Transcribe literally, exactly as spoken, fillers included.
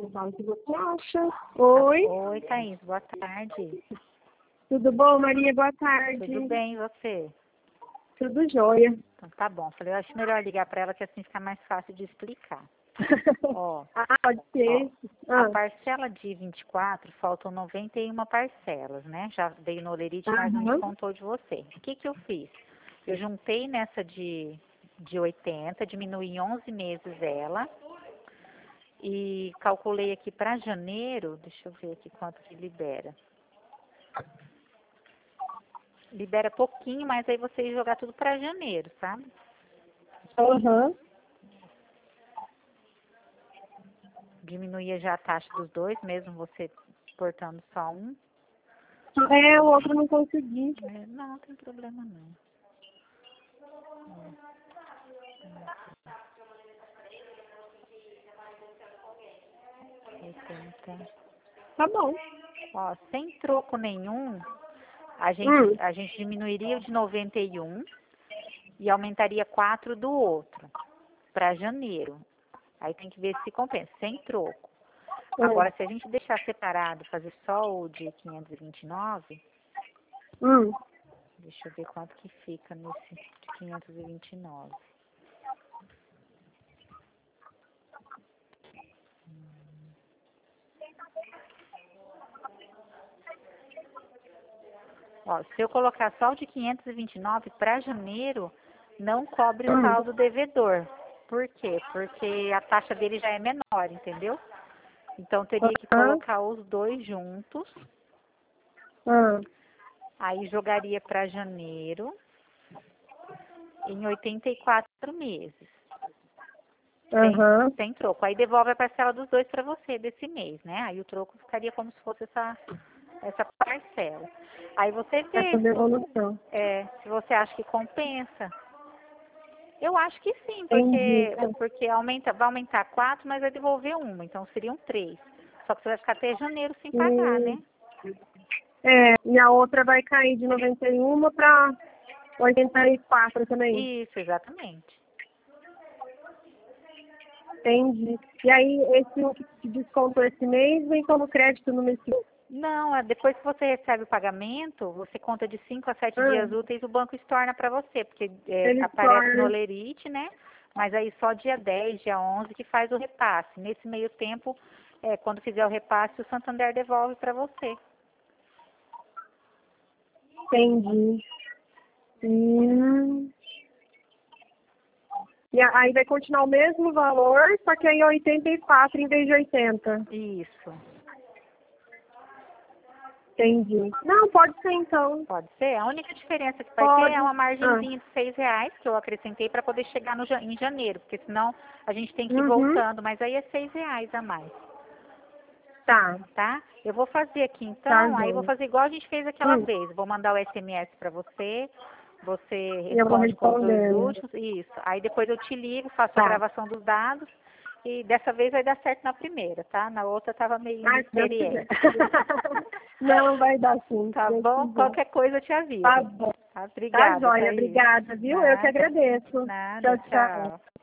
fala o que você acha. Oi. Oi, Thaís, boa tarde. Tudo bom, Maria? Boa tarde. Tudo bem, e você? Tudo jóia. Então tá bom. Falei, eu acho melhor ligar para ela que assim fica mais fácil de explicar. Ó, ah, pode ser. ó, Ah. a parcela de vinte e quatro, faltam noventa e uma parcelas, né? Já veio no Olerite, mas não Uhum. descontou de você. O que que eu fiz? Eu juntei nessa de, de oitenta, diminuí em onze meses ela e calculei aqui para janeiro, deixa eu ver aqui quanto que libera. Libera pouquinho, mas aí você ia jogar tudo para janeiro, sabe? Uhum. Diminuía já a taxa dos dois, mesmo você portando só um. É, o outro não consegui. É, não, não tem problema não. oitenta. Tá bom. Ó, sem troco nenhum, a gente, Hum. a gente diminuiria o de noventa e um e aumentaria quatro do outro para janeiro. Aí tem que ver se compensa, sem troco. Hum. Agora, se a gente deixar separado, fazer só o de quinhentos e vinte e nove, Hum. deixa eu ver quanto que fica nesse de quinhentos e vinte e nove. Ó, se eu colocar só o de quinhentos e vinte e nove para janeiro, não cobre o Hum. saldo devedor. Por quê? Porque a taxa dele já é menor, entendeu? Então teria que Uhum. colocar os dois juntos. Hum. Aí jogaria para janeiro em oitenta e quatro meses. Sem, Uhum. sem troco. Aí devolve a parcela dos dois para você desse mês, né? Aí o troco ficaria como se fosse essa, essa parcela. Aí você vê Essa se, devolução. é, se você acha que compensa. Eu acho que sim, Entendi. porque, porque aumenta, vai aumentar quatro, mas vai devolver uma, então seriam três. Só que você vai ficar até janeiro sem pagar, né? Hum. É, e a outra vai cair de noventa e um para oitenta e quatro também. Isso, exatamente. Entendi. E aí, esse o que te descontou esse mês vem como crédito no mês seguinte? Não, é depois que você recebe o pagamento, você conta de cinco a sete Ah, dias úteis, o banco estorna para você, porque é, ele aparece no torna. Olerite, né? Mas aí só dia dez, dia onze que faz o repasse. Nesse meio tempo, é, quando fizer o repasse, o Santander devolve para você. Entendi. Hum. E a- aí vai continuar o mesmo valor, só que aí é oitenta e quatro em vez de oitenta. Isso. Entendi. Não, pode ser então. Pode ser. A única diferença que vai ter Pode. é uma Ah. margenzinha de seis reais que eu acrescentei para poder chegar no, ja- em janeiro, porque senão a gente tem que ir Uhum. voltando, mas aí é seis reais a mais, Tá. tá? Eu vou fazer aqui Tá, então, aí eu vou joia. fazer igual a gente fez aquela Hum. vez. Vou mandar o S M S para você, você E eu vou responde com os dois respondendo. últimos, isso. Aí depois eu te ligo, faço a Tá. gravação dos dados e dessa vez vai dar certo na primeira, tá? Na outra eu tava meio Ai, se Deus quiser. inexperiente. Não, vai dar sim, se Tá Deus bom? quiser. Qualquer coisa eu te aviso. Tá bom. Tá? Tá, Obrigada, joia. Thaís. Obrigada, viu? Eu que Nada, agradeço. nada, Tchau, tchau. tchau.